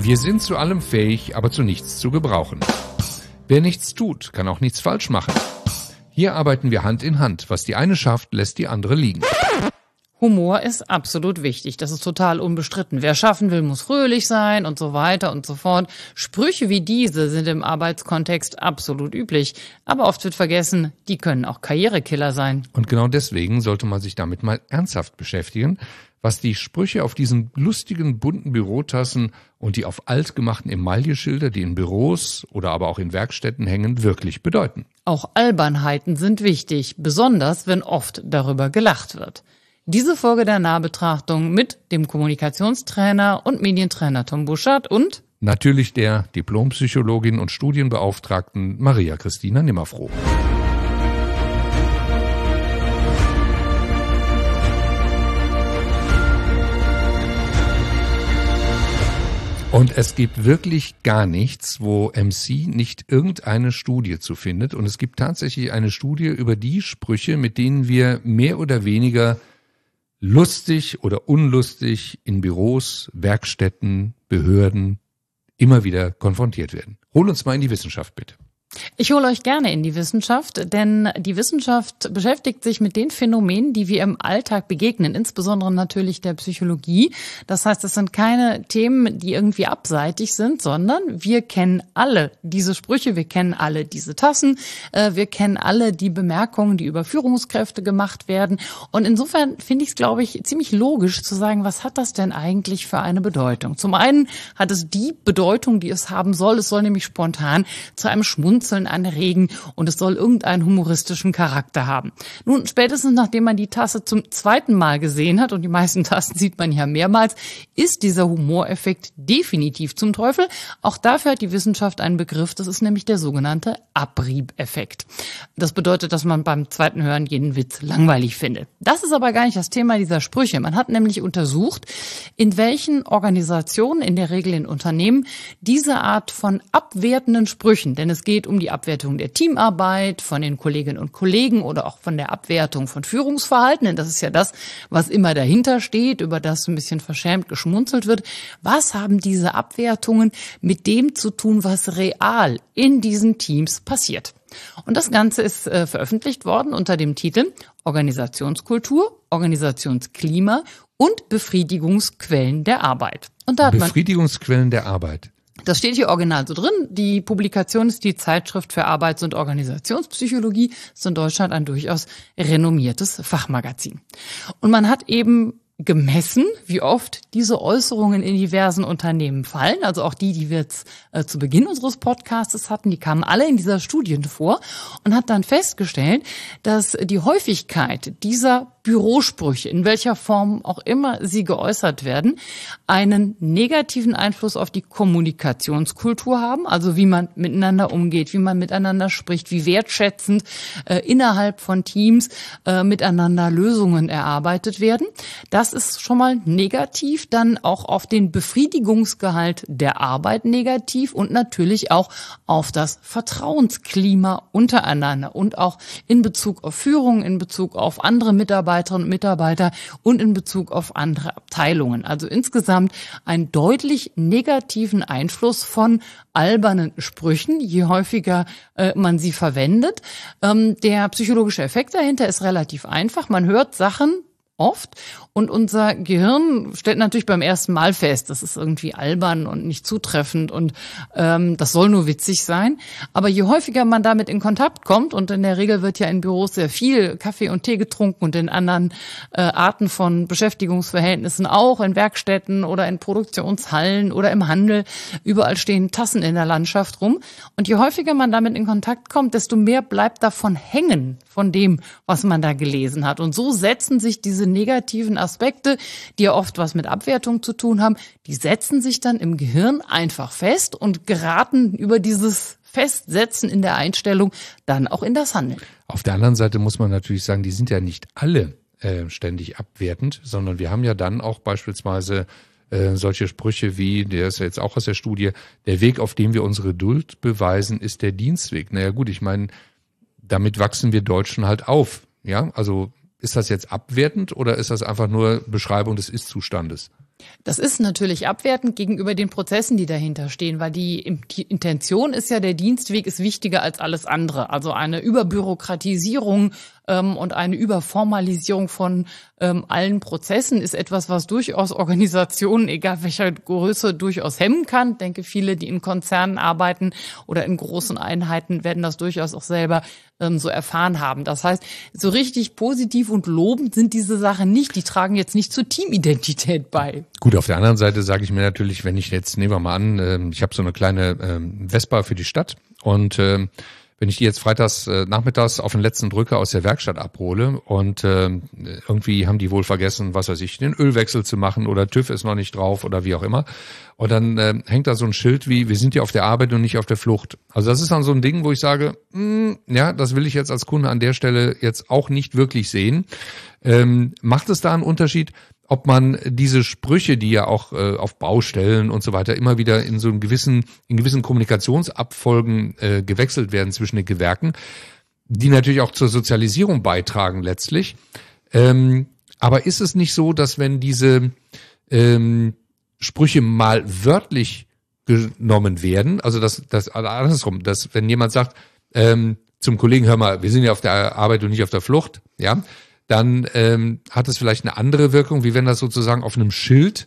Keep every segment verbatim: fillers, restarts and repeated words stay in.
Wir sind zu allem fähig, aber zu nichts zu gebrauchen. Wer nichts tut, kann auch nichts falsch machen. Hier arbeiten wir Hand in Hand. Was die eine schafft, lässt die andere liegen. Humor ist absolut wichtig. Das ist total unbestritten. Wer schaffen will, muss fröhlich sein und so weiter und so fort. Sprüche wie diese sind im Arbeitskontext absolut üblich. Aber oft wird vergessen, die können auch Karrierekiller sein. Und genau deswegen sollte man sich damit mal ernsthaft beschäftigen, was die Sprüche auf diesen lustigen, bunten Bürotassen und die auf alt gemachten Emailleschilder, die in Büros oder aber auch in Werkstätten hängen, wirklich bedeuten. Auch Albernheiten sind wichtig, besonders wenn oft darüber gelacht wird. Diese Folge der Nahbetrachtung mit dem Kommunikationstrainer und Medientrainer Tom Buschert und natürlich der Diplompsychologin und Studienbeauftragten Maria Christina Nimmerfroh. Und es gibt wirklich gar nichts, wo M C nicht irgendeine Studie zu findet. Und es gibt tatsächlich eine Studie über die Sprüche, mit denen wir mehr oder weniger lustig oder unlustig in Büros, Werkstätten, Behörden immer wieder konfrontiert werden. Hol uns mal in die Wissenschaft, bitte. Ich hole euch gerne in die Wissenschaft, denn die Wissenschaft beschäftigt sich mit den Phänomenen, die wir im Alltag begegnen, insbesondere natürlich der Psychologie. Das heißt, es sind keine Themen, die irgendwie abseitig sind, sondern wir kennen alle diese Sprüche, wir kennen alle diese Tassen, wir kennen alle die Bemerkungen, die über Führungskräfte gemacht werden. Und insofern finde ich es, glaube ich, ziemlich logisch zu sagen, was hat das denn eigentlich für eine Bedeutung? Zum einen hat es die Bedeutung, die es haben soll. Es soll nämlich spontan zu einem Schmunzeln anregen und es soll irgendeinen humoristischen Charakter haben. Nun, spätestens nachdem man die Tasse zum zweiten Mal gesehen hat, und die meisten Tassen sieht man ja mehrmals, ist dieser Humoreffekt definitiv zum Teufel. Auch dafür hat die Wissenschaft einen Begriff, das ist nämlich der sogenannte Abriebeffekt. Das bedeutet, dass man beim zweiten Hören jeden Witz langweilig findet. Das ist aber gar nicht das Thema dieser Sprüche. Man hat nämlich untersucht, in welchen Organisationen, in der Regel in Unternehmen, diese Art von abwertenden Sprüchen, denn es geht um die Abwertung der Teamarbeit, von den Kolleginnen und Kollegen oder auch von der Abwertung von Führungsverhalten, denn das ist ja das, was immer dahinter steht, über das ein bisschen verschämt geschmunzelt wird. Was haben diese Abwertungen mit dem zu tun, was real in diesen Teams passiert? Und das Ganze ist äh, veröffentlicht worden unter dem Titel Organisationskultur, Organisationsklima und Befriedigungsquellen der Arbeit. Und da hat man Befriedigungsquellen der Arbeit. Das steht hier original so drin. Die Publikation ist die Zeitschrift für Arbeits- und Organisationspsychologie. Das ist in Deutschland ein durchaus renommiertes Fachmagazin. Und man hat eben gemessen, wie oft diese Äußerungen in diversen Unternehmen fallen. Also auch die, die wir jetzt äh, zu Beginn unseres Podcasts hatten, die kamen alle in dieser Studie vor und hat dann festgestellt, dass die Häufigkeit dieser Bürosprüche, in welcher Form auch immer sie geäußert werden, einen negativen Einfluss auf die Kommunikationskultur haben, also wie man miteinander umgeht, wie man miteinander spricht, wie wertschätzend äh, innerhalb von Teams äh, miteinander Lösungen erarbeitet werden. Das ist schon mal negativ, dann auch auf den Befriedigungsgehalt der Arbeit negativ und natürlich auch auf das Vertrauensklima untereinander und auch in Bezug auf Führung, in Bezug auf andere Mitarbeiterinnen und Mitarbeiter und in Bezug auf andere Abteilungen. Also insgesamt einen deutlich negativen Einfluss von albernen Sprüchen, je häufiger äh, man sie verwendet. Ähm, der psychologische Effekt dahinter ist relativ einfach. Man hört Sachen oft und unser Gehirn stellt natürlich beim ersten Mal fest, das ist irgendwie albern und nicht zutreffend und ähm, das soll nur witzig sein. Aber je häufiger man damit in Kontakt kommt, und in der Regel wird ja in Büros sehr viel Kaffee und Tee getrunken und in anderen äh, Arten von Beschäftigungsverhältnissen auch, in Werkstätten oder in Produktionshallen oder im Handel, überall stehen Tassen in der Landschaft rum. Und je häufiger man damit in Kontakt kommt, desto mehr bleibt davon hängen, von dem, was man da gelesen hat. Und so setzen sich diese negativen Aspekte, die ja oft was mit Abwertung zu tun haben, die setzen sich dann im Gehirn einfach fest und geraten über dieses Festsetzen in der Einstellung dann auch in das Handeln. Auf der anderen Seite muss man natürlich sagen, die sind ja nicht alle äh, ständig abwertend, sondern wir haben ja dann auch beispielsweise äh, solche Sprüche wie, der ist ja jetzt auch aus der Studie, der Weg, auf dem wir unsere Geduld beweisen, ist der Dienstweg. Naja gut, ich meine, damit wachsen wir Deutschen halt auf. Ja, also ist das jetzt abwertend oder ist das einfach nur Beschreibung des Ist-Zustandes? Das ist natürlich abwertend gegenüber den Prozessen, die dahinter stehen, weil die, die Intention ist ja, der Dienstweg ist wichtiger als alles andere. Also eine Überbürokratisierung ähm, und eine Überformalisierung von ähm, allen Prozessen ist etwas, was durchaus Organisationen, egal welcher Größe, durchaus hemmen kann. Ich denke, viele, die in Konzernen arbeiten oder in großen Einheiten, werden das durchaus auch selber ähm, so erfahren haben. Das heißt, so richtig positiv und lobend sind diese Sachen nicht. Die tragen jetzt nicht zur Teamidentität bei. Gut, auf der anderen Seite sage ich mir natürlich, wenn ich jetzt, nehmen wir mal an, äh, ich habe so eine kleine äh, Vespa für die Stadt und äh, wenn ich die jetzt freitags äh, nachmittags auf den letzten Drücker aus der Werkstatt abhole und äh, irgendwie haben die wohl vergessen, was weiß ich, den Ölwechsel zu machen oder TÜV ist noch nicht drauf oder wie auch immer. Und dann äh, hängt da so ein Schild wie, wir sind ja auf der Arbeit und nicht auf der Flucht. Also das ist dann so ein Ding, wo ich sage, mh, ja, das will ich jetzt als Kunde an der Stelle jetzt auch nicht wirklich sehen. Ähm, macht es da einen Unterschied, ob man diese Sprüche, die ja auch äh, auf Baustellen und so weiter immer wieder in so einem gewissen, in gewissen Kommunikationsabfolgen äh, gewechselt werden zwischen den Gewerken, die natürlich auch zur Sozialisierung beitragen letztlich. Ähm, aber ist es nicht so, dass wenn diese ähm, Sprüche mal wörtlich genommen werden, also das, das andersrum, dass wenn jemand sagt ähm, zum Kollegen, hör mal, wir sind ja auf der Arbeit und nicht auf der Flucht, ja, dann ähm, hat es vielleicht eine andere Wirkung, wie wenn das sozusagen auf einem Schild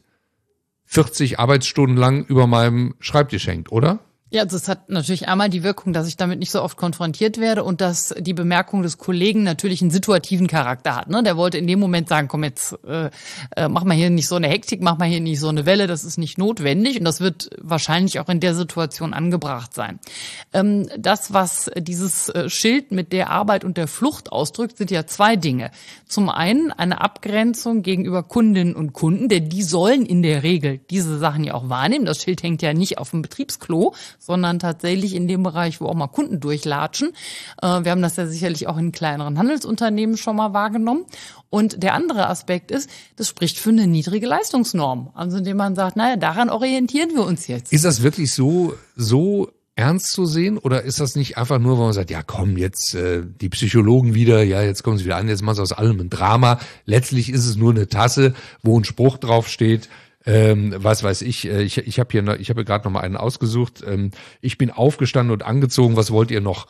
vierzig Arbeitsstunden lang über meinem Schreibtisch hängt, oder? Ja, also es hat natürlich einmal die Wirkung, dass ich damit nicht so oft konfrontiert werde und dass die Bemerkung des Kollegen natürlich einen situativen Charakter hat. Ne? Der wollte in dem Moment sagen, komm jetzt, äh, äh, mach mal hier nicht so eine Hektik, mach mal hier nicht so eine Welle, das ist nicht notwendig und das wird wahrscheinlich auch in der Situation angebracht sein. Ähm, das, was dieses äh, Schild mit der Arbeit und der Flucht ausdrückt, sind ja zwei Dinge. Zum einen eine Abgrenzung gegenüber Kundinnen und Kunden, denn die sollen in der Regel diese Sachen ja auch wahrnehmen. Das Schild hängt ja nicht auf dem Betriebsklo, sondern tatsächlich in dem Bereich, wo auch mal Kunden durchlatschen. Wir haben das ja sicherlich auch in kleineren Handelsunternehmen schon mal wahrgenommen. Und der andere Aspekt ist, das spricht für eine niedrige Leistungsnorm. Also indem man sagt, naja, daran orientieren wir uns jetzt. Ist das wirklich so, so ernst zu sehen oder ist das nicht einfach nur, wo man sagt, ja komm, jetzt äh, die Psychologen wieder, ja jetzt kommen sie wieder an, jetzt machen sie aus allem ein Drama. Letztlich ist es nur eine Tasse, wo ein Spruch drauf steht. Ähm, was weiß ich, äh, ich, ich habe hier, noch, ich habe gerade noch mal einen ausgesucht. Ähm, ich bin aufgestanden und angezogen. Was wollt ihr noch?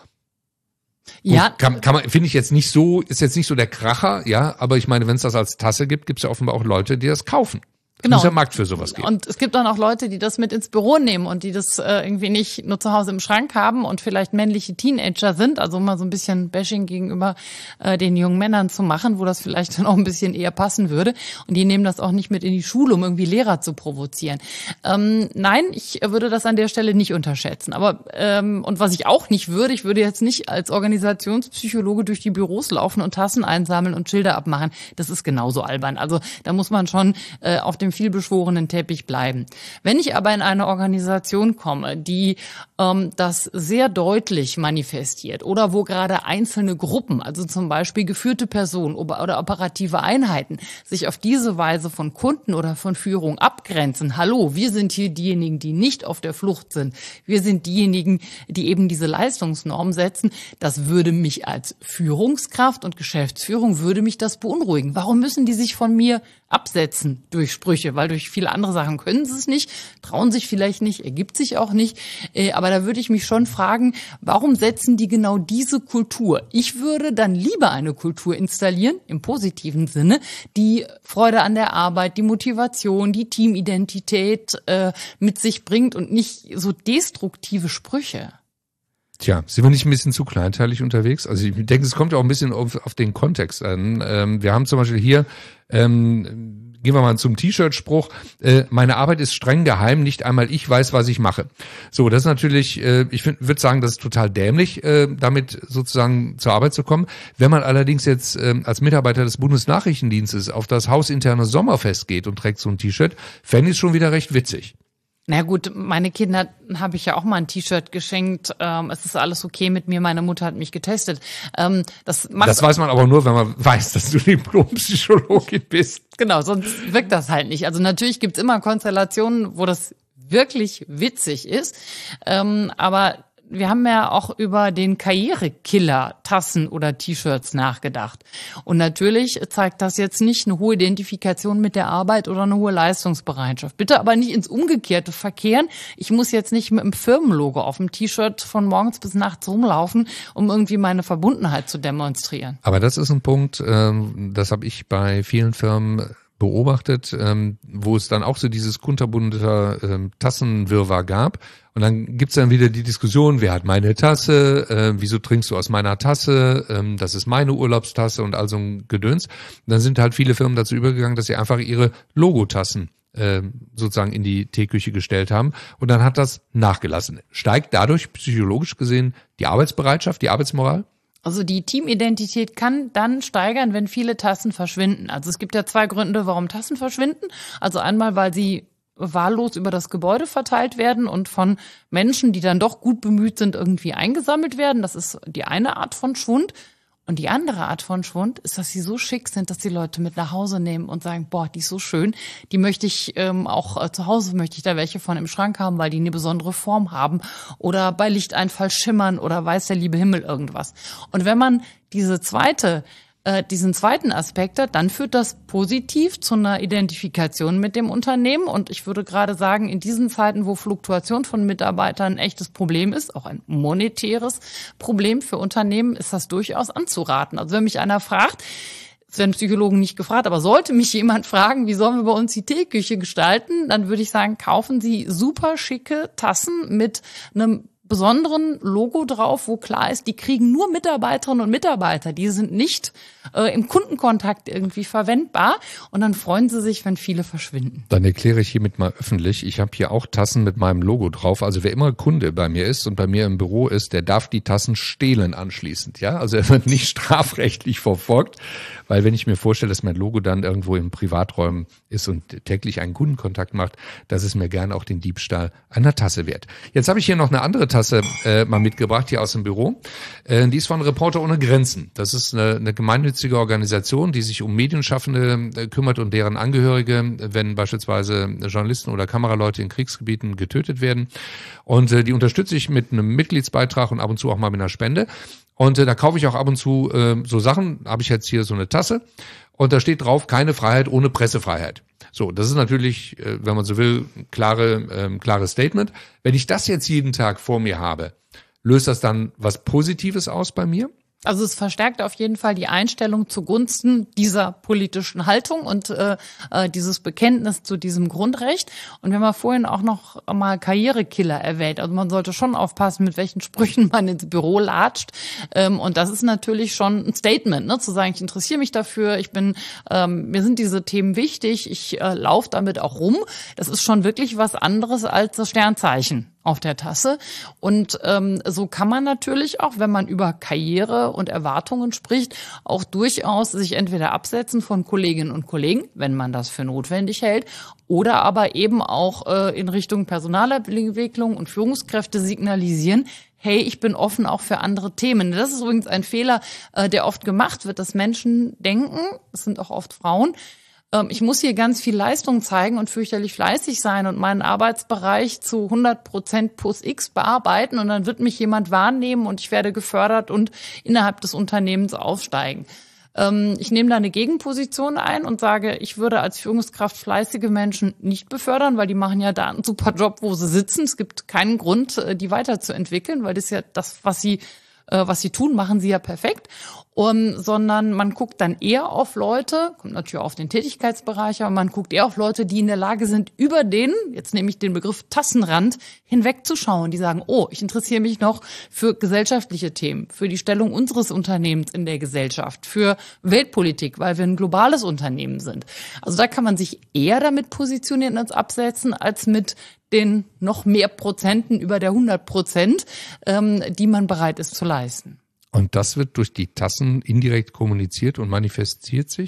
Ja, Gut, kann, kann man, finde ich jetzt nicht so, ist jetzt nicht so der Kracher, ja. Aber ich meine, wenn es das als Tasse gibt, gibt es ja offenbar auch Leute, die das kaufen. Genau. Muss ja Markt für sowas geben. Und es gibt dann auch Leute, die das mit ins Büro nehmen und die das äh, irgendwie nicht nur zu Hause im Schrank haben und vielleicht männliche Teenager sind, also um mal so ein bisschen Bashing gegenüber äh, den jungen Männern zu machen, wo das vielleicht dann auch ein bisschen eher passen würde. Und die nehmen das auch nicht mit in die Schule, um irgendwie Lehrer zu provozieren. Ähm, nein, ich würde das an der Stelle nicht unterschätzen. Aber ähm, und was ich auch nicht würde, ich würde jetzt nicht als Organisationspsychologe durch die Büros laufen und Tassen einsammeln und Schilder abmachen. Das ist genauso albern. Also da muss man schon äh, auf dem vielbeschworenen Teppich bleiben. Wenn ich aber in eine Organisation komme, die ähm, das sehr deutlich manifestiert oder wo gerade einzelne Gruppen, also zum Beispiel geführte Personen oder operative Einheiten, sich auf diese Weise von Kunden oder von Führung abgrenzen, hallo, wir sind hier diejenigen, die nicht auf der Flucht sind, wir sind diejenigen, die eben diese Leistungsnorm setzen, das würde mich als Führungskraft und Geschäftsführung, würde mich das beunruhigen. Warum müssen die sich von mir absetzen durch Sprüche? Weil durch viele andere Sachen können sie es nicht, trauen sich vielleicht nicht, ergibt sich auch nicht. Aber da würde ich mich schon fragen, warum setzen die genau diese Kultur? Ich würde dann lieber eine Kultur installieren, im positiven Sinne, die Freude an der Arbeit, die Motivation, die Teamidentität äh, mit sich bringt und nicht so destruktive Sprüche. Tja, sind wir nicht ein bisschen zu kleinteilig unterwegs? Also ich denke, es kommt ja auch ein bisschen auf, auf den Kontext an. Ähm, wir haben zum Beispiel hier, ähm, gehen wir mal zum T-Shirt-Spruch, äh, meine Arbeit ist streng geheim, nicht einmal ich weiß, was ich mache. So, das ist natürlich, äh, ich würde sagen, das ist total dämlich, äh, damit sozusagen zur Arbeit zu kommen. Wenn man allerdings jetzt äh, als Mitarbeiter des Bundesnachrichtendienstes auf das hausinterne Sommerfest geht und trägt so ein T-Shirt, fände ich es schon wieder recht witzig. Na gut, meine Kinder habe ich ja auch mal ein T-Shirt geschenkt. Ähm, es ist alles okay mit mir. Meine Mutter hat mich getestet. Ähm, das, macht das weiß man aber nur, wenn man weiß, dass du Diplompsychologin bist. Genau, sonst wirkt das halt nicht. Also natürlich gibt's immer Konstellationen, wo das wirklich witzig ist. Ähm, aber wir haben ja auch über den Karrierekiller Tassen oder T-Shirts nachgedacht. Und natürlich zeigt das jetzt nicht eine hohe Identifikation mit der Arbeit oder eine hohe Leistungsbereitschaft. Bitte aber nicht ins Umgekehrte verkehren. Ich muss jetzt nicht mit einem Firmenlogo auf dem T-Shirt von morgens bis nachts rumlaufen, um irgendwie meine Verbundenheit zu demonstrieren. Aber das ist ein Punkt, das habe ich bei vielen Firmen beobachtet, ähm, wo es dann auch so dieses kunterbunte ähm, Tassenwirrwarr gab. Und dann gibt's dann wieder die Diskussion, wer hat meine Tasse, äh, wieso trinkst du aus meiner Tasse, ähm, das ist meine Urlaubstasse und all so ein Gedöns. Und dann sind halt viele Firmen dazu übergegangen, dass sie einfach ihre Logotassen äh, sozusagen in die Teeküche gestellt haben. Und dann hat das nachgelassen. Steigt dadurch psychologisch gesehen die Arbeitsbereitschaft, die Arbeitsmoral? Also die Teamidentität kann dann steigern, wenn viele Tassen verschwinden. Also es gibt ja zwei Gründe, warum Tassen verschwinden. Also einmal, weil sie wahllos über das Gebäude verteilt werden und von Menschen, die dann doch gut bemüht sind, irgendwie eingesammelt werden. Das ist die eine Art von Schwund. Und die andere Art von Schwund ist, dass sie so schick sind, dass die Leute mit nach Hause nehmen und sagen, boah, die ist so schön, die möchte ich ähm, auch äh, zu Hause, möchte ich da welche von im Schrank haben, weil die eine besondere Form haben oder bei Lichteinfall schimmern oder weiß der liebe Himmel irgendwas. Und wenn man diese zweite diesen zweiten Aspekt hat, dann führt das positiv zu einer Identifikation mit dem Unternehmen. Und ich würde gerade sagen, in diesen Zeiten, wo Fluktuation von Mitarbeitern ein echtes Problem ist, auch ein monetäres Problem für Unternehmen, ist das durchaus anzuraten. Also wenn mich einer fragt, es werden Psychologen nicht gefragt, aber sollte mich jemand fragen, wie sollen wir bei uns die Teeküche gestalten, dann würde ich sagen, kaufen Sie super schicke Tassen mit einem besonderen Logo drauf, wo klar ist, die kriegen nur Mitarbeiterinnen und Mitarbeiter. Die sind nicht äh, im Kundenkontakt irgendwie verwendbar. Und dann freuen sie sich, wenn viele verschwinden. Dann erkläre ich hiermit mal öffentlich, ich habe hier auch Tassen mit meinem Logo drauf. Also wer immer Kunde bei mir ist und bei mir im Büro ist, der darf die Tassen stehlen anschließend. Ja, also er wird nicht strafrechtlich verfolgt, weil wenn ich mir vorstelle, dass mein Logo dann irgendwo im Privaträumen ist und täglich einen Kundenkontakt macht, das ist mir gerne auch den Diebstahl einer Tasse wert. Jetzt habe ich hier noch eine andere Tasse äh, mal mitgebracht, hier aus dem Büro. Äh, die ist von Reporter ohne Grenzen. Das ist eine, eine gemeinnützige Organisation, die sich um Medienschaffende äh, kümmert und deren Angehörige, wenn beispielsweise Journalisten oder Kameraleute in Kriegsgebieten getötet werden. Und äh, die unterstütze ich mit einem Mitgliedsbeitrag und ab und zu auch mal mit einer Spende. Und äh, da kaufe ich auch ab und zu äh, so Sachen. Habe ich jetzt hier so eine Tasse und da steht drauf, keine Freiheit ohne Pressefreiheit. So, das ist natürlich, äh, wenn man so will, klare, äh, klares Statement. Wenn ich das jetzt jeden Tag vor mir habe, löst das dann was Positives aus bei mir? Also es verstärkt auf jeden Fall die Einstellung zugunsten dieser politischen Haltung und äh, äh, dieses Bekenntnis zu diesem Grundrecht. Und wir haben ja vorhin auch noch mal Karrierekiller erwähnt. Also man sollte schon aufpassen, mit welchen Sprüchen man ins Büro latscht. Ähm, und das ist natürlich schon ein Statement, ne? Zu sagen, ich interessiere mich dafür, ich bin, ähm, mir sind diese Themen wichtig, ich äh, laufe damit auch rum. Das ist schon wirklich was anderes als das Sternzeichen auf der Tasse. Und ähm, so kann man natürlich auch, wenn man über Karriere und Erwartungen spricht, auch durchaus sich entweder absetzen von Kolleginnen und Kollegen, wenn man das für notwendig hält, oder aber eben auch äh, in Richtung Personalentwicklung und Führungskräfte signalisieren, hey, ich bin offen auch für andere Themen. Das ist übrigens ein Fehler, äh, der oft gemacht wird, dass Menschen denken, es sind auch oft Frauen, ich muss hier ganz viel Leistung zeigen und fürchterlich fleißig sein und meinen Arbeitsbereich zu hundert Prozent plus X bearbeiten und dann wird mich jemand wahrnehmen und ich werde gefördert und innerhalb des Unternehmens aufsteigen. Ich nehme da eine Gegenposition ein und sage, ich würde als Führungskraft fleißige Menschen nicht befördern, weil die machen ja da einen super Job, wo sie sitzen. Es gibt keinen Grund, die weiterzuentwickeln, weil das ist ja das, was sie was sie tun, machen sie ja perfekt, um, sondern man guckt dann eher auf Leute, kommt natürlich auch auf den Tätigkeitsbereich, aber man guckt eher auf Leute, die in der Lage sind, über den, jetzt nehme ich den Begriff Tassenrand, hinwegzuschauen. Die sagen, oh, ich interessiere mich noch für gesellschaftliche Themen, für die Stellung unseres Unternehmens in der Gesellschaft, für Weltpolitik, weil wir ein globales Unternehmen sind. Also da kann man sich eher damit positionieren als absetzen, als mit den noch mehr Prozenten über der hundert Prozent, ähm, die man bereit ist zu leisten. Und das wird durch die Tassen indirekt kommuniziert und manifestiert sich?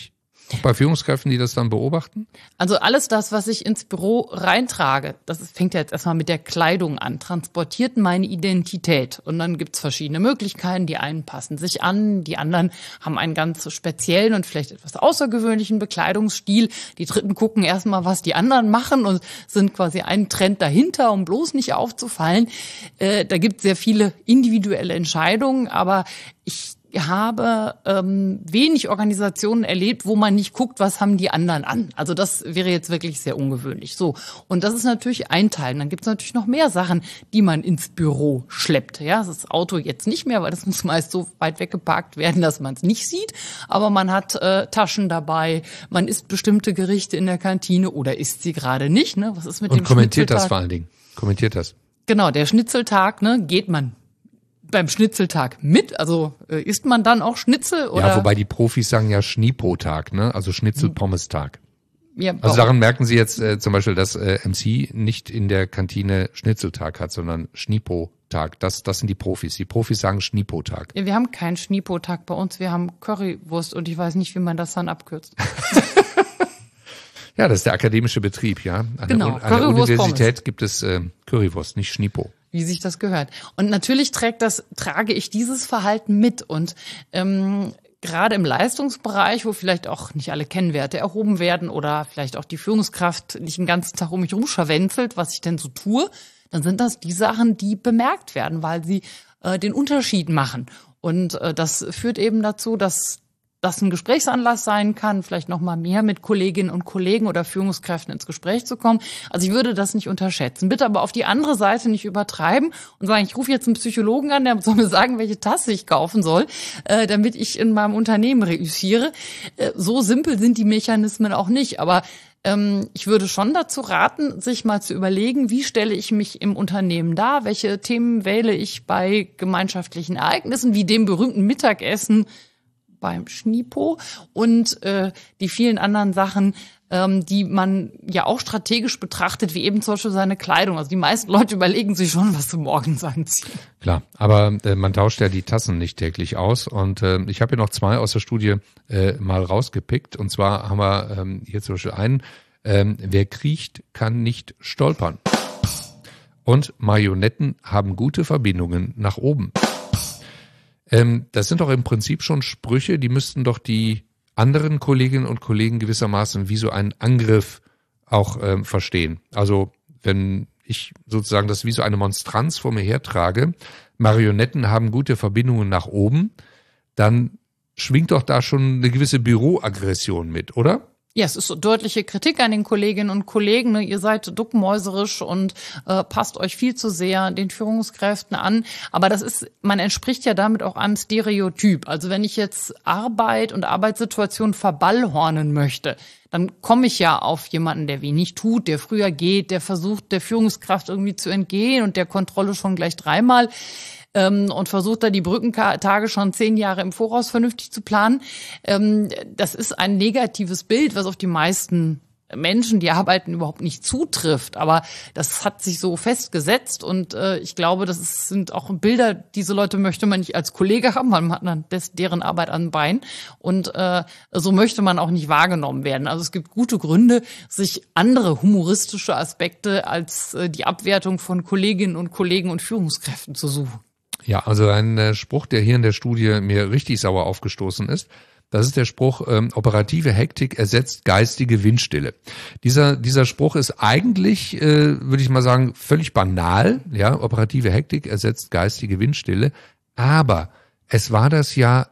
Auch bei Führungskräften, die das dann beobachten? Also alles das, was ich ins Büro reintrage, das fängt ja jetzt erstmal mit der Kleidung an, transportiert meine Identität. Und dann gibt's verschiedene Möglichkeiten. Die einen passen sich an, die anderen haben einen ganz speziellen und vielleicht etwas außergewöhnlichen Bekleidungsstil. Die Dritten gucken erstmal, was die anderen machen und sind quasi einen Trend dahinter, um bloß nicht aufzufallen. Äh, da gibt's sehr viele individuelle Entscheidungen, aber ich habe ähm, wenig Organisationen erlebt, wo man nicht guckt, was haben die anderen an. Also das wäre jetzt wirklich sehr ungewöhnlich. So, und das ist natürlich ein Teil. Und dann gibt es natürlich noch mehr Sachen, die man ins Büro schleppt. Ja, das Auto jetzt nicht mehr, weil das muss meist so weit weggeparkt werden, dass man es nicht sieht. Aber man hat äh, Taschen dabei, man isst bestimmte Gerichte in der Kantine oder isst sie gerade nicht. Ne? Was ist mit und dem kommentiert das vor allen Dingen. Kommentiert das. Genau, der Schnitzeltag, ne, geht man beim Schnitzeltag mit? Also äh, isst man dann auch Schnitzel? Oder? Ja, wobei die Profis sagen ja Schnipo-Tag, ne? Also Schnitzel-Pommes-Tag. Ja, also daran merken Sie jetzt äh, zum Beispiel, dass äh, M C nicht in der Kantine Schnitzeltag hat, sondern Schnipo-Tag. Das, das sind die Profis. Die Profis sagen Schnipo-Tag. Ja, wir haben keinen Schnipo-Tag bei uns. Wir haben Currywurst und ich weiß nicht, wie man das dann abkürzt. Ja, das ist der akademische Betrieb, ja. An, genau. der, an der Universität gibt es äh, Currywurst, nicht Schnipo. Wie sich das gehört. Und natürlich trägt das, trage ich dieses Verhalten mit. Und ähm, gerade im Leistungsbereich, wo vielleicht auch nicht alle Kennwerte erhoben werden oder vielleicht auch die Führungskraft nicht den ganzen Tag um mich rumscharwenzelt, was ich denn so tue, dann sind das die Sachen, die bemerkt werden, weil sie äh, den Unterschied machen. Und äh, das führt eben dazu, dass das ein Gesprächsanlass sein kann, vielleicht noch mal mehr mit Kolleginnen und Kollegen oder Führungskräften ins Gespräch zu kommen. Also ich würde das nicht unterschätzen. Bitte aber auf die andere Seite nicht übertreiben und sagen, ich rufe jetzt einen Psychologen an, der soll mir sagen, welche Tasse ich kaufen soll, äh, damit ich in meinem Unternehmen reüssiere. Äh, so simpel sind die Mechanismen auch nicht. Aber ähm, ich würde schon dazu raten, sich mal zu überlegen, wie stelle ich mich im Unternehmen dar? Welche Themen wähle ich bei gemeinschaftlichen Ereignissen, wie dem berühmten Mittagessen beim Schnipo und äh, die vielen anderen Sachen, ähm, die man ja auch strategisch betrachtet, wie eben zum Beispiel seine Kleidung. Also die meisten Leute überlegen sich schon, was sie morgens anziehen. Klar, aber äh, man tauscht ja die Tassen nicht täglich aus. Und äh, ich habe hier noch zwei aus der Studie äh, mal rausgepickt. Und zwar haben wir ähm, hier zum Beispiel einen, ähm, wer kriecht, kann nicht stolpern. Und Marionetten haben gute Verbindungen nach oben. Ähm, das sind doch im Prinzip schon Sprüche, die müssten doch die anderen Kolleginnen und Kollegen gewissermaßen wie so einen Angriff auch ähm, verstehen. Also wenn ich sozusagen das wie so eine Monstranz vor mir hertrage, Marionetten haben gute Verbindungen nach oben, dann schwingt doch da schon eine gewisse Büroaggression mit, oder? Ja, es ist so deutliche Kritik an den Kolleginnen und Kollegen. Ne? Ihr seid duckmäuserisch und äh, passt euch viel zu sehr den Führungskräften an. Aber das ist, man entspricht ja damit auch einem Stereotyp. Also wenn ich jetzt Arbeit und Arbeitssituation verballhornen möchte, dann komme ich ja auf jemanden, der wenig tut, der früher geht, der versucht, der Führungskraft irgendwie zu entgehen und der Kontrolle schon gleich dreimal. Und versucht da die Brückentage schon zehn Jahre im Voraus vernünftig zu planen. Das ist ein negatives Bild, was auf die meisten Menschen, die arbeiten, überhaupt nicht zutrifft. Aber das hat sich so festgesetzt und ich glaube, das ist, sind auch Bilder, diese Leute möchte man nicht als Kollege haben, man hat dann deren Arbeit an Bein und so möchte man auch nicht wahrgenommen werden. Also es gibt gute Gründe, sich andere humoristische Aspekte als die Abwertung von Kolleginnen und Kollegen und Führungskräften zu suchen. Ja, also ein äh, Spruch, der hier in der Studie mir richtig sauer aufgestoßen ist, das ist der Spruch, ähm, operative Hektik ersetzt geistige Windstille. Dieser dieser Spruch ist eigentlich, äh, würde ich mal sagen, völlig banal. Ja, operative Hektik ersetzt geistige Windstille. Aber es war das Jahr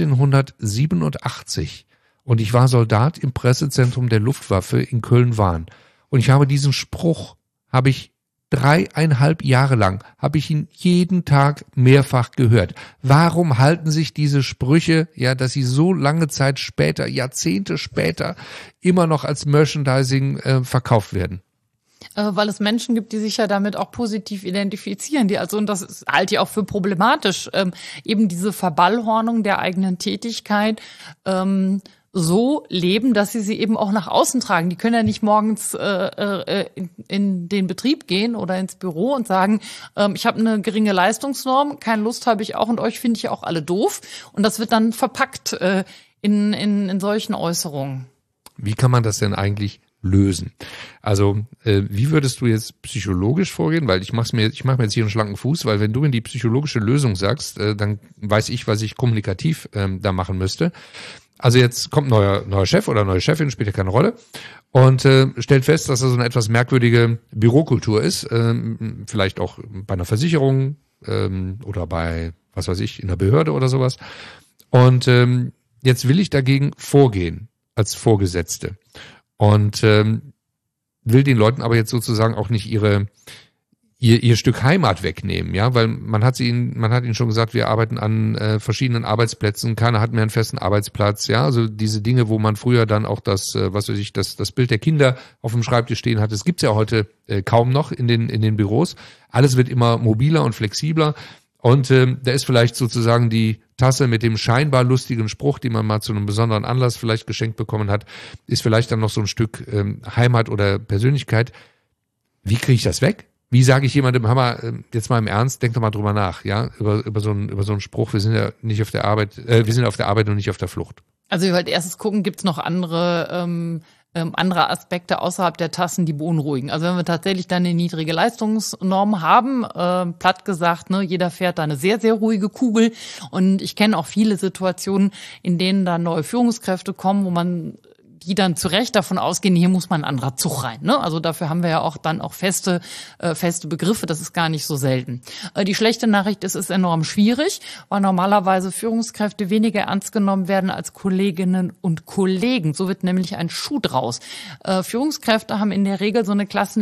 neunzehnhundertsiebenundachtzig und ich war Soldat im Pressezentrum der Luftwaffe in Köln-Wahn. Und ich habe diesen Spruch, habe ich Dreieinhalb Jahre lang habe ich ihn jeden Tag mehrfach gehört. Warum halten sich diese Sprüche, ja, dass sie so lange Zeit später, Jahrzehnte später, immer noch als Merchandising äh, verkauft werden? Weil es Menschen gibt, die sich ja damit auch positiv identifizieren. Die also, und das halte ich auch für problematisch, ähm, eben diese Verballhornung der eigenen Tätigkeit ähm, so leben, dass sie sie eben auch nach außen tragen. Die können ja nicht morgens äh, äh, in, in den Betrieb gehen oder ins Büro und sagen, ähm, ich habe eine geringe Leistungsnorm, keine Lust habe ich auch und euch finde ich auch alle doof. Und das wird dann verpackt äh, in, in, in solchen Äußerungen. Wie kann man das denn eigentlich lösen? Also äh, wie würdest du jetzt psychologisch vorgehen? Weil ich mach's mir, ich mache mir jetzt hier einen schlanken Fuß, weil wenn du mir die psychologische Lösung sagst, äh, dann weiß ich, was ich kommunikativ ähm, da machen müsste. Also jetzt kommt ein neuer, neuer Chef oder neue Chefin, spielt ja keine Rolle, und äh, stellt fest, dass das so eine etwas merkwürdige Bürokultur ist, ähm, vielleicht auch bei einer Versicherung ähm, oder bei, was weiß ich, in der Behörde oder sowas. Und ähm, jetzt will ich dagegen vorgehen als Vorgesetzte und ähm, will den Leuten aber jetzt sozusagen auch nicht ihre ihr ihr Stück Heimat wegnehmen, ja, weil man hat sie ihnen, man hat ihnen schon gesagt, wir arbeiten an äh, verschiedenen Arbeitsplätzen, keiner hat mehr einen festen Arbeitsplatz, ja, also diese Dinge, wo man früher dann auch das, äh, was weiß ich, das das Bild der Kinder auf dem Schreibtisch stehen hat, das gibt's ja heute äh, kaum noch in den in den Büros. Alles wird immer mobiler und flexibler. Und ähm, da ist vielleicht sozusagen die Tasse mit dem scheinbar lustigen Spruch, die man mal zu einem besonderen Anlass vielleicht geschenkt bekommen hat, ist vielleicht dann noch so ein Stück ähm, Heimat oder Persönlichkeit. Wie kriege ich das weg? Wie sage ich jemandem, Hammer, jetzt mal im Ernst, denk doch mal drüber nach, ja, über über so einen über so einen Spruch. Wir sind ja nicht auf der Arbeit, äh, wir sind auf der Arbeit und nicht auf der Flucht. Also ich wollte erstes gucken, gibt's noch andere ähm, ähm, andere Aspekte außerhalb der Tassen, die beunruhigen. Also wenn wir tatsächlich dann eine niedrige Leistungsnorm haben, äh, platt gesagt, ne, jeder fährt da eine sehr, sehr ruhige Kugel. Und ich kenne auch viele Situationen, in denen da neue Führungskräfte kommen, wo man die dann zu Recht davon ausgehen, hier muss man ein anderer Zug rein. Ne? Also dafür haben wir ja auch dann auch feste äh, feste Begriffe, das ist gar nicht so selten. Äh, die schlechte Nachricht ist, es ist enorm schwierig, weil normalerweise Führungskräfte weniger ernst genommen werden als Kolleginnen und Kollegen. So wird nämlich ein Schuh draus. Äh, Führungskräfte haben in der Regel so eine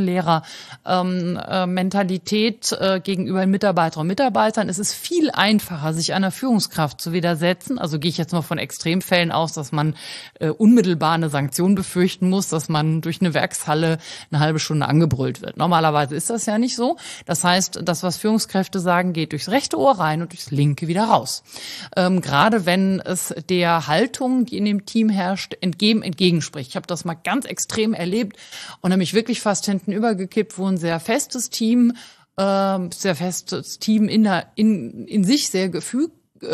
Klassenlehrer-Mentalität ähm, äh, gegenüber Mitarbeiterinnen und Mitarbeitern. Es ist viel einfacher, sich einer Führungskraft zu widersetzen. Also gehe ich jetzt mal von Extremfällen aus, dass man äh, unmittelbar eine Sanktion befürchten muss, dass man durch eine Werkshalle eine halbe Stunde angebrüllt wird. Normalerweise ist das ja nicht so. Das heißt, das, was Führungskräfte sagen, geht durchs rechte Ohr rein und durchs linke wieder raus. Ähm, gerade wenn es der Haltung, die in dem Team herrscht, entgegen, entgegenspricht. Ich habe das mal ganz extrem erlebt und habe mich wirklich fast hinten übergekippt, wo ein sehr festes Team, äh, sehr festes Team in, der, in, in sich sehr gefügt,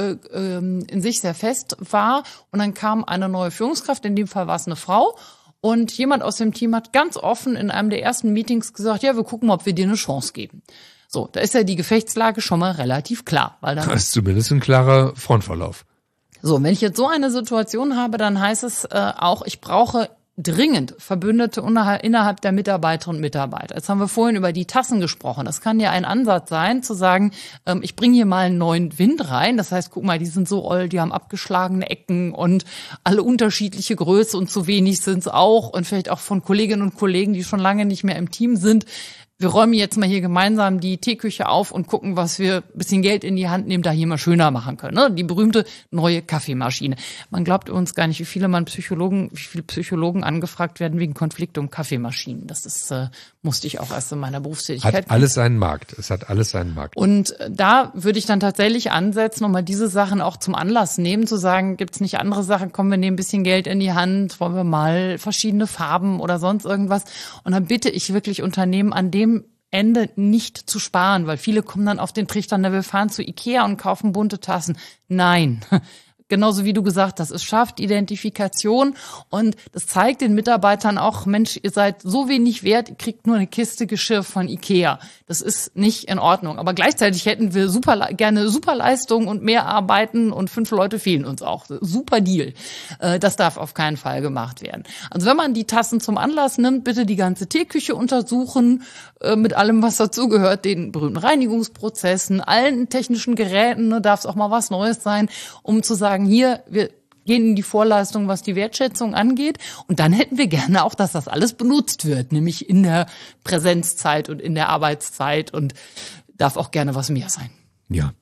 in sich sehr fest war, und dann kam eine neue Führungskraft, in dem Fall war es eine Frau, und jemand aus dem Team hat ganz offen in einem der ersten Meetings gesagt, ja, wir gucken mal, ob wir dir eine Chance geben. So, da ist ja die Gefechtslage schon mal relativ klar. Weil dann das ist zumindest ein klarer Frontverlauf. So, wenn ich jetzt so eine Situation habe, dann heißt es äh, auch, ich brauche dringend Verbündete innerhalb der Mitarbeiterinnen und Mitarbeiter. Jetzt haben wir vorhin über die Tassen gesprochen. Das kann ja ein Ansatz sein, zu sagen, ähm, ich bringe hier mal einen neuen Wind rein. Das heißt, guck mal, die sind so oll, die haben abgeschlagene Ecken und alle unterschiedliche Größe und zu wenig sind es auch. Und vielleicht auch von Kolleginnen und Kollegen, die schon lange nicht mehr im Team sind. Wir räumen jetzt mal hier gemeinsam die Teeküche auf und gucken, was wir ein bisschen Geld in die Hand nehmen, da hier mal schöner machen können. Ne? Die berühmte neue Kaffeemaschine. Man glaubt uns gar nicht, wie viele man Psychologen, wie viele Psychologen angefragt werden wegen Konflikte um Kaffeemaschinen. Das ist, äh, musste ich auch erst in meiner Berufstätigkeit. Hat alles seinen Markt. Es hat alles seinen Markt. Und da würde ich dann tatsächlich ansetzen und mal diese Sachen auch zum Anlass nehmen, zu sagen, gibt's nicht andere Sachen? Kommen wir nehmen ein bisschen Geld in die Hand, wollen wir mal verschiedene Farben oder sonst irgendwas? Und dann bitte ich wirklich Unternehmen an dem Ende nicht zu sparen, weil viele kommen dann auf den Trichter, na, wir fahren zu Ikea und kaufen bunte Tassen. Nein. Genauso wie du gesagt hast, es schafft Identifikation und das zeigt den Mitarbeitern auch, Mensch, ihr seid so wenig wert, ihr kriegt nur eine Kiste Geschirr von Ikea. Das ist nicht in Ordnung. Aber gleichzeitig hätten wir super gerne Superleistung und mehr arbeiten und fünf Leute fehlen uns auch. Super Deal. Das darf auf keinen Fall gemacht werden. Also wenn man die Tassen zum Anlass nimmt, bitte die ganze Teeküche untersuchen, mit allem, was dazugehört, den berühmten Reinigungsprozessen, allen technischen Geräten, ne, darf es auch mal was Neues sein, um zu sagen, hier, wir gehen in die Vorleistung, was die Wertschätzung angeht. Und dann hätten wir gerne auch, dass das alles benutzt wird, nämlich in der Präsenzzeit und in der Arbeitszeit, und darf auch gerne was mehr sein. Ja.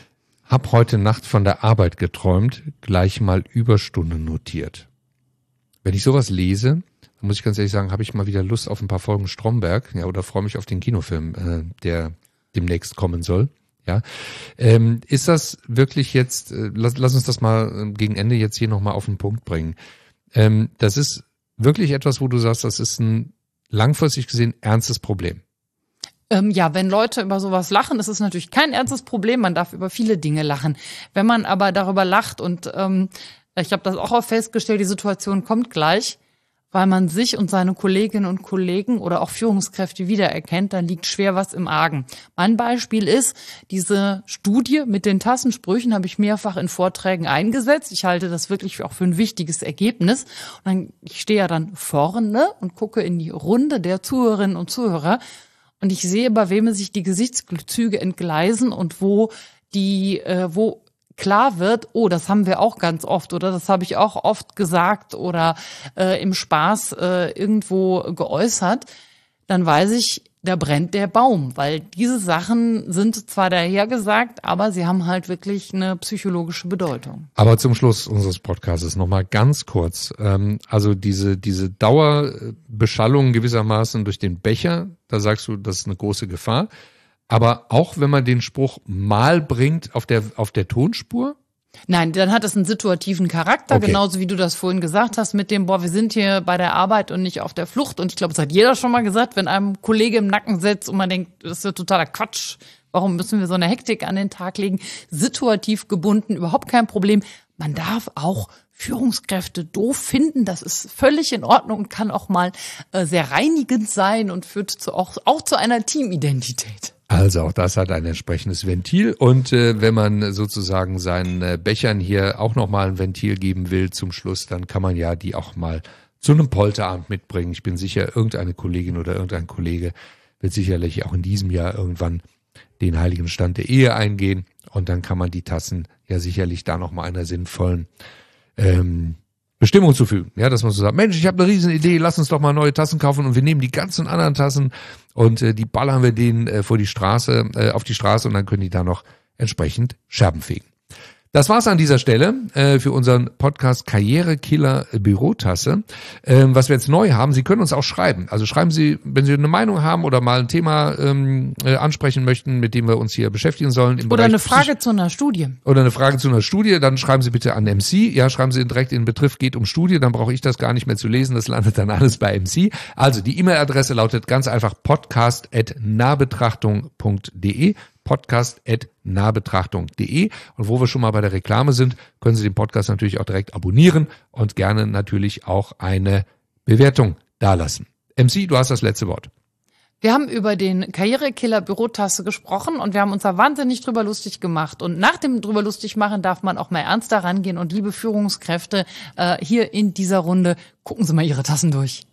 Hab heute Nacht von der Arbeit geträumt, gleich mal Überstunden notiert. Wenn ich sowas lese, dann muss ich ganz ehrlich sagen, habe ich mal wieder Lust auf ein paar Folgen Stromberg, ja, oder freue mich auf den Kinofilm, äh, der demnächst kommen soll. Ja, ähm, ist das wirklich jetzt, äh, lass, lass uns das mal äh, gegen Ende jetzt hier nochmal auf den Punkt bringen. Ähm, das ist wirklich etwas, wo du sagst, das ist ein langfristig gesehen ernstes Problem. Ähm, ja, wenn Leute über sowas lachen, ist es natürlich kein ernstes Problem. Man darf über viele Dinge lachen. Wenn man aber darüber lacht und ähm, Ich habe das auch oft festgestellt, die Situation kommt gleich, weil man sich und seine Kolleginnen und Kollegen oder auch Führungskräfte wiedererkennt, dann liegt schwer was im Argen. Mein Beispiel ist, diese Studie mit den Tassensprüchen habe ich mehrfach in Vorträgen eingesetzt. Ich halte das wirklich auch für ein wichtiges Ergebnis. Und dann, ich stehe ja dann vorne und gucke in die Runde der Zuhörerinnen und Zuhörer und ich sehe, bei wem sich die Gesichtszüge entgleisen und wo die, äh, wo klar wird, oh, das haben wir auch ganz oft oder das habe ich auch oft gesagt oder äh, im Spaß äh, irgendwo geäußert, dann weiß ich, da brennt der Baum, weil diese Sachen sind zwar dahergesagt, aber sie haben halt wirklich eine psychologische Bedeutung. Aber zum Schluss unseres Podcasts nochmal ganz kurz, ähm, also diese diese Dauerbeschallung gewissermaßen durch den Becher, da sagst du, das ist eine große Gefahr. Aber auch wenn man den Spruch mal bringt auf der auf der Tonspur? Nein, dann hat es einen situativen Charakter, Okay. Genauso wie du das vorhin gesagt hast mit dem, boah, wir sind hier bei der Arbeit und nicht auf der Flucht. Und ich glaube, das hat jeder schon mal gesagt, wenn einem Kollege im Nacken sitzt und man denkt, das ist ja totaler Quatsch. Warum müssen wir so eine Hektik an den Tag legen? Situativ gebunden, überhaupt kein Problem. Man darf auch Führungskräfte doof finden, das ist völlig in Ordnung und kann auch mal äh, sehr reinigend sein und führt zu, auch, auch zu einer Teamidentität. Also auch das hat ein entsprechendes Ventil und äh, wenn man sozusagen seinen äh, Bechern hier auch nochmal ein Ventil geben will zum Schluss, dann kann man ja die auch mal zu einem Polterabend mitbringen. Ich bin sicher, irgendeine Kollegin oder irgendein Kollege wird sicherlich auch in diesem Jahr irgendwann den heiligen Stand der Ehe eingehen und dann kann man die Tassen ja sicherlich da nochmal einer sinnvollen ähm, Bestimmung zufügen. Ja, dass man so sagt, Mensch, ich habe eine riesen Idee, lass uns doch mal neue Tassen kaufen und wir nehmen die ganzen anderen Tassen und äh, die ballern wir denen äh, vor die Straße, äh, auf die Straße und dann können die da noch entsprechend Scherben fegen. Das war's an dieser Stelle äh, für unseren Podcast Karrierekiller Bürotasse. Ähm, was wir jetzt neu haben, Sie können uns auch schreiben. Also schreiben Sie, wenn Sie eine Meinung haben oder mal ein Thema ähm, äh, ansprechen möchten, mit dem wir uns hier beschäftigen sollen. Im Oder Bereich eine Frage Psych- zu einer Studie. Oder eine Frage zu einer Studie, dann schreiben Sie bitte an M C. Ja, schreiben Sie direkt in den Betreff, geht um Studie, dann brauche ich das gar nicht mehr zu lesen, das landet dann alles bei M C. Also die E-Mail-Adresse lautet ganz einfach podcast at nahbetrachtung punkt de. podcast at nahbetrachtung punkt de. Und wo wir schon mal bei der Reklame sind, können Sie den Podcast natürlich auch direkt abonnieren und gerne natürlich auch eine Bewertung dalassen. M C, du hast das letzte Wort. Wir haben über den Karrierekiller Bürotasse gesprochen und wir haben uns da wahnsinnig drüber lustig gemacht. Und nach dem drüber lustig machen darf man auch mal ernster rangehen. Und liebe Führungskräfte, äh, hier in dieser Runde, gucken Sie mal Ihre Tassen durch.